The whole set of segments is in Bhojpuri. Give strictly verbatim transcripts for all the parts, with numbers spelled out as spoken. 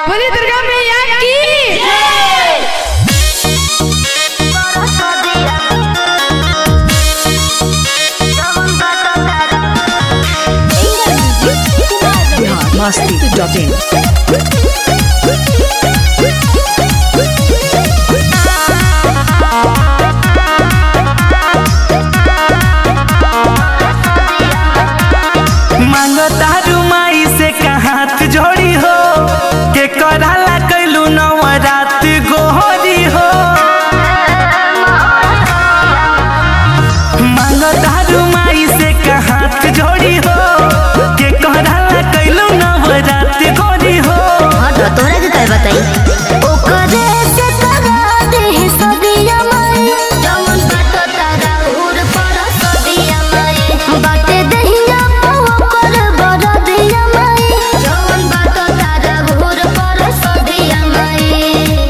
बोली दुर्गा मैया की मस्ती डॉट इन। तारू माई से हाथ जोड़ी हो के कराला कैलू नवरात गोहरी हो। मांग तारू माई से हाथ जोड़ी हो के कराला कैलू नवरात गोहरी हो। तोरा के काय बताई ओकरे से करा दे सदिया माई जमन बात तारा उर पर सदिया माई बाटे दहिया ओकर बड़ दिया माई जमन बात तारा उर पर सदिया माई।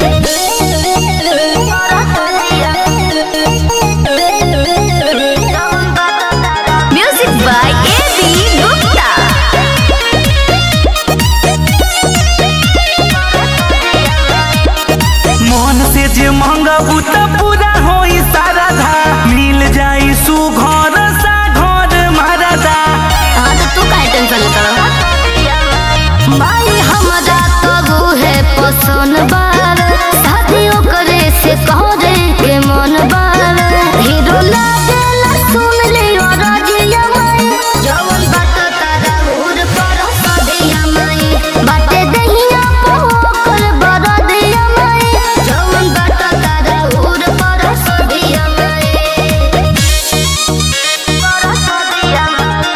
Music by A B Gupta. जे मंगबू त पूरा होई सारा धा मिल जाई सुघर सा घर मारदा। हां तो तू काहे टेंशन लेता भाई हमरा तो है पसंद बार शादियों करे से करे के मन बार हीरो लागेला सुन लियो राजिया माई जवन बात तारा उर पर सदिया माई बाटे दहिया पोकर बड़ दिया माई जवन बात तारा उर पर सदिया माई पर सदिया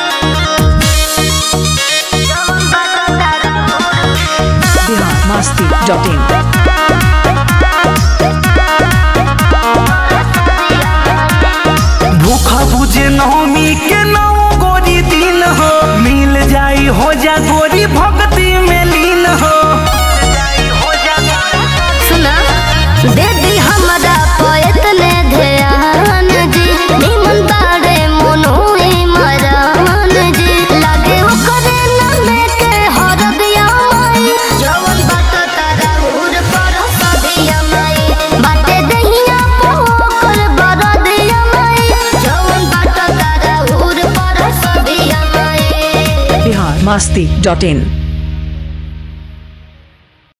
जवन बात तारा बिहार मस्ती डॉट इन। भूखा बुझे नवमी के नौ गोरी दिन हो मिल जाई हो जा गोरी भक्ति में लीन हो। सुना दे दी हमरा पोयत ने ध्यान जी निमन बाड़े मनोई मरान जी लागे ओकरे नामे के हर दिया माई जवन बात तारा उर पर सदिया माई बाटे दहिया पोकर बड़ दिया माई जवन बात तारा उर पर सदिया माई। बिहार मस्ती डॉट इन।